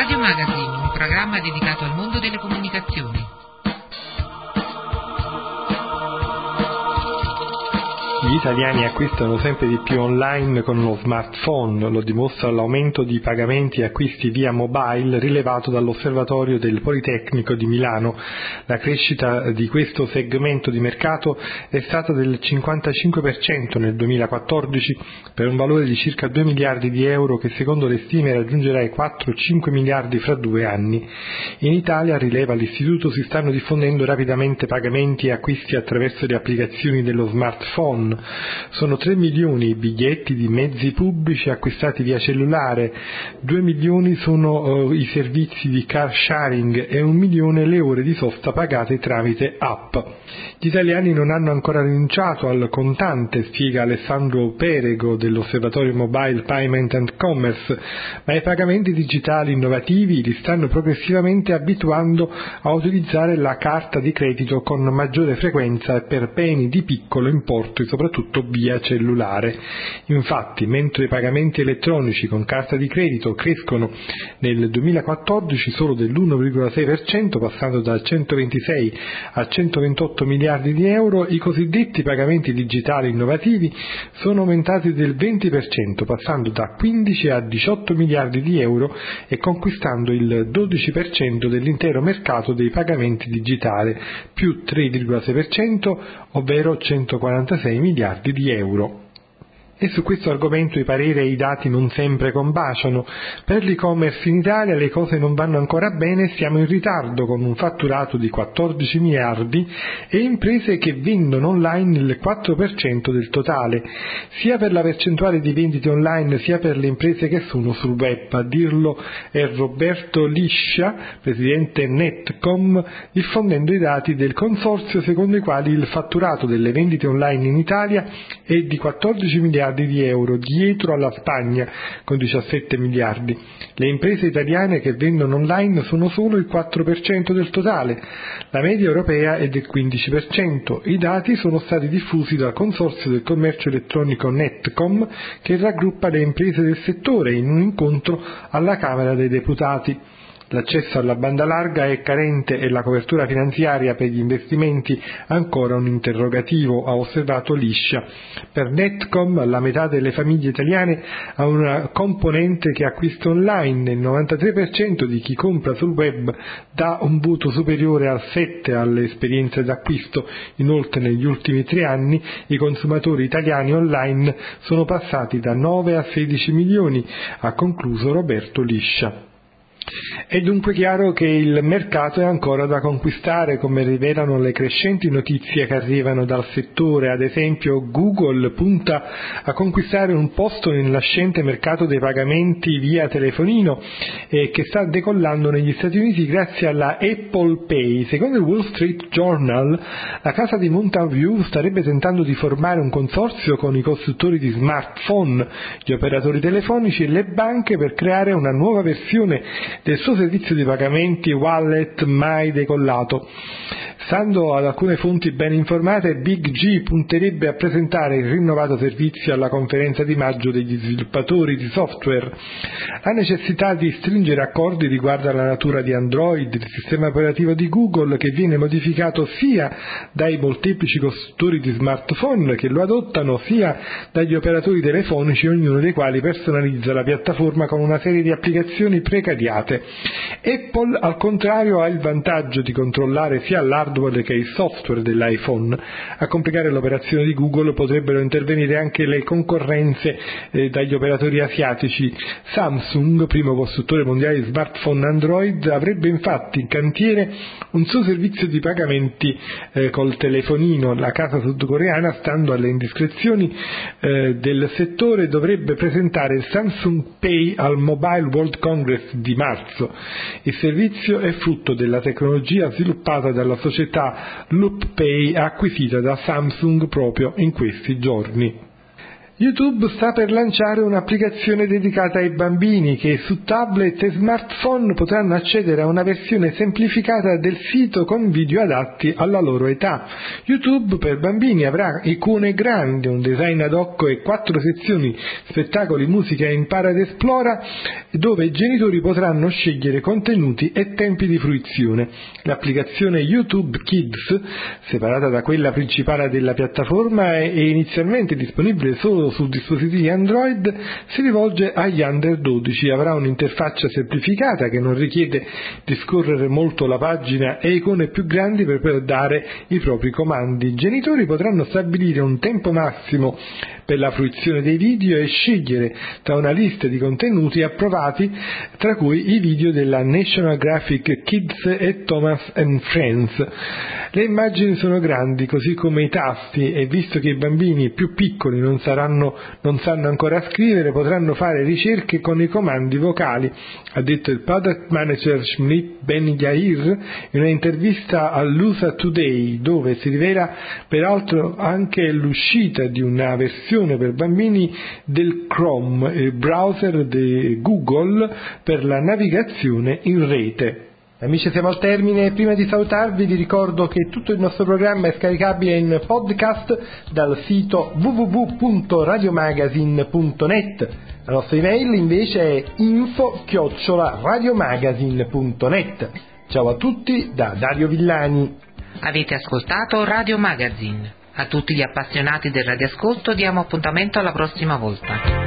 Radio Magazine, un programma dedicato al mondo delle comunicazioni. Gli italiani acquistano sempre di più online con lo smartphone, lo dimostra l'aumento di pagamenti e acquisti via mobile rilevato dall'Osservatorio del Politecnico di Milano. La crescita di questo segmento di mercato è stata del 55% nel 2014 per un valore di circa 2 miliardi di euro che secondo le stime raggiungerà i 4-5 miliardi fra 2 anni. In Italia, rileva l'istituto, si stanno diffondendo rapidamente pagamenti e acquisti attraverso le applicazioni dello smartphone. Sono 3 milioni i biglietti di mezzi pubblici acquistati via cellulare, 2 milioni sono i servizi di car sharing e 1 milione le ore di sosta pagate tramite app. Gli italiani non hanno ancora rinunciato al contante, spiega Alessandro Perego dell'Osservatorio Mobile Payment and Commerce, ma i pagamenti digitali innovativi li stanno progressivamente abituando a utilizzare la carta di credito con maggiore frequenza e per beni di piccolo importo, soprattutto via cellulare. Infatti, mentre i pagamenti elettronici con carta di credito crescono nel 2014 solo dell'1,6%, passando da 126 a 128 miliardi di euro, i cosiddetti pagamenti digitali innovativi sono aumentati del 20%, passando da 15 a 18 miliardi di euro e conquistando il 12% dell'intero mercato dei pagamenti digitali, più 3,6%, ovvero 146 miliardi di euro. E su questo argomento i pareri e i dati non sempre combaciano. Per l'e-commerce in Italia le cose non vanno ancora bene, siamo in ritardo con un fatturato di 14 miliardi e imprese che vendono online il 4% del totale, sia per la percentuale di vendite online sia per le imprese che sono sul web. A dirlo è Roberto Liscia, presidente Netcom, diffondendo i dati del consorzio secondo i quali il fatturato delle vendite online in Italia è di 14 miliardi di euro, dietro alla Spagna con 17 miliardi. Le imprese italiane che vendono online sono solo il 4% del totale, la media europea è del 15%. I dati sono stati diffusi dal Consorzio del Commercio Elettronico Netcom, che raggruppa le imprese del settore, in un incontro alla Camera dei Deputati. L'accesso alla banda larga è carente e la copertura finanziaria per gli investimenti ancora un interrogativo, ha osservato Liscia. Per Netcom la metà delle famiglie italiane ha una componente che acquista online, il 93% di chi compra sul web dà un voto superiore al 7 alle esperienze d'acquisto. Inoltre negli ultimi 3 anni i consumatori italiani online sono passati da 9 a 16 milioni, ha concluso Roberto Liscia. È dunque chiaro che il mercato è ancora da conquistare, come rivelano le crescenti notizie che arrivano dal settore. Ad esempio, Google punta a conquistare un posto nel nascente mercato dei pagamenti via telefonino che sta decollando negli Stati Uniti grazie alla Apple Pay. Secondo il Wall Street Journal, la casa di Mountain View starebbe tentando di formare un consorzio con i costruttori di smartphone, gli operatori telefonici e le banche per creare una nuova versione del suo servizio di pagamenti wallet mai decollato. Stando ad alcune fonti ben informate, Big G punterebbe a presentare il rinnovato servizio alla conferenza di maggio degli sviluppatori di software. La necessità di stringere accordi riguarda la natura di Android, il sistema operativo di Google, che viene modificato sia dai molteplici costruttori di smartphone che lo adottano, sia dagli operatori telefonici, ognuno dei quali personalizza la piattaforma con una serie di applicazioni precariate. Apple, al contrario, ha il vantaggio di controllare sia l'hardware che il software dell'iPhone. A complicare l'operazione di Google potrebbero intervenire anche le concorrenze dagli operatori asiatici. Samsung, primo costruttore mondiale di smartphone Android, avrebbe infatti in cantiere un suo servizio di pagamenti col telefonino. La casa sudcoreana, stando alle indiscrezioni del settore, dovrebbe presentare il Samsung Pay al Mobile World Congress di marzo. Il servizio è frutto della tecnologia sviluppata dalla società LoopPay, acquisita da Samsung proprio in questi giorni. YouTube sta per lanciare un'applicazione dedicata ai bambini che su tablet e smartphone potranno accedere a una versione semplificata del sito con video adatti alla loro età. YouTube per bambini avrà icone grandi, un design ad hoc e 4 sezioni: spettacoli, musica e impara ed esplora, dove i genitori potranno scegliere contenuti e tempi di fruizione. L'applicazione YouTube Kids, separata da quella principale della piattaforma e inizialmente disponibile solo su dispositivi Android, si rivolge agli under 12, avrà un'interfaccia semplificata che non richiede di scorrere molto la pagina e icone più grandi per dare i propri comandi. I genitori potranno stabilire un tempo massimo per la fruizione dei video e scegliere tra una lista di contenuti approvati, tra cui i video della National Geographic Kids e Thomas and Friends. Le immagini sono grandi, così come i tasti, e visto che i bambini più piccoli non sanno ancora scrivere, potranno fare ricerche con i comandi vocali, ha detto il product manager Shmit Ben Yair in un'intervista all'USA Today, dove si rivela peraltro anche l'uscita di una versione per bambini del Chrome, il browser di Google per la navigazione in rete. Amici, siamo al termine. Prima di salutarvi vi ricordo che tutto il nostro programma è scaricabile in podcast dal sito www.radiomagazine.net. La nostra email invece è info@radiomagazine.net. Ciao a tutti da Dario Villani. Avete ascoltato Radio Magazine. A tutti gli appassionati del radioascolto diamo appuntamento alla prossima volta.